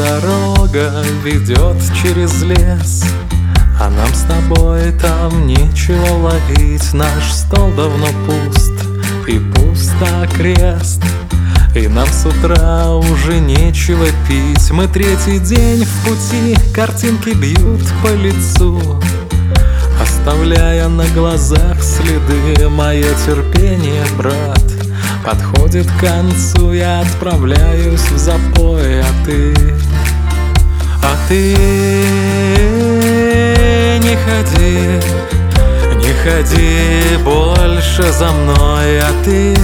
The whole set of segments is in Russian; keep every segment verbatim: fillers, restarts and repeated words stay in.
дорога ведет через лес, а нам с тобой там нечего ловить. Наш стол давно пуст, и пуст окрест, и нам с утра уже нечего пить. Мы третий день в пути, картинки бьют по лицу, оставляя на глазах следы. Мое терпение, брат, подходит к концу. Я отправляюсь в запой, а ты, а ты не ходи, не ходи больше за мной. А ты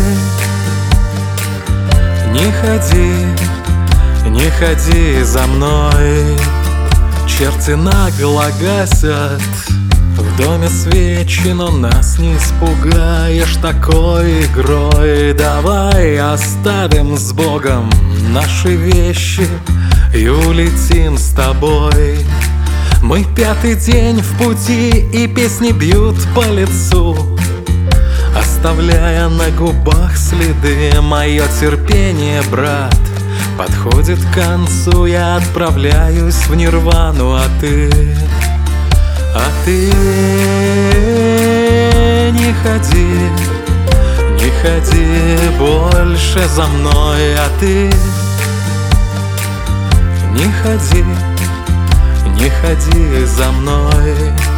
не ходи, не ходи за мной. Черти нагло гасят в доме свечи, но нас не испугаешь такой игрой. Давай оставим с Богом наши вещи и улетим с тобой. Мы пятый день в пути, и песни бьют по лицу, оставляя на губах следы. Мое терпение, брат, подходит к концу. Я отправляюсь в нирвану, а ты, а ты не ходи, не ходи больше за мной. А ты не ходи, не ходи за мной.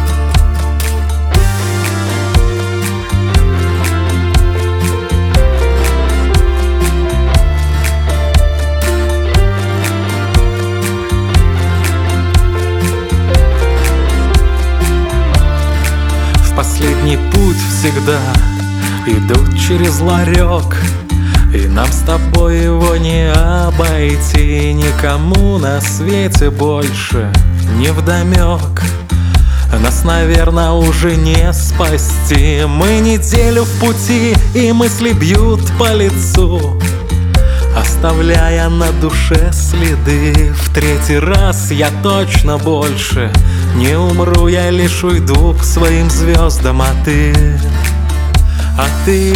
Последний путь всегда идут через ларек, и нам с тобой его не обойти. Никому на свете больше не вдомек, нас, наверное, уже не спасти. Мы неделю в пути, и мысли бьют по лицу, оставляя на душе следы. В третий раз я точно больше не умру, я лишь уйду к своим звездам. А ты, а ты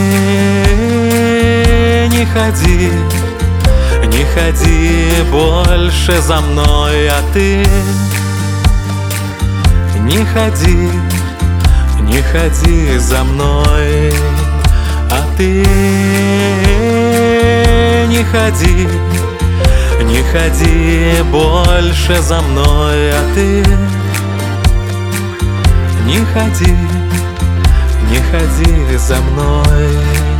не ходи, не ходи больше за мной. А ты не ходи, не ходи за мной. А ты не ходи, не ходи больше за мной. А ты не ходи, не ходи за мной.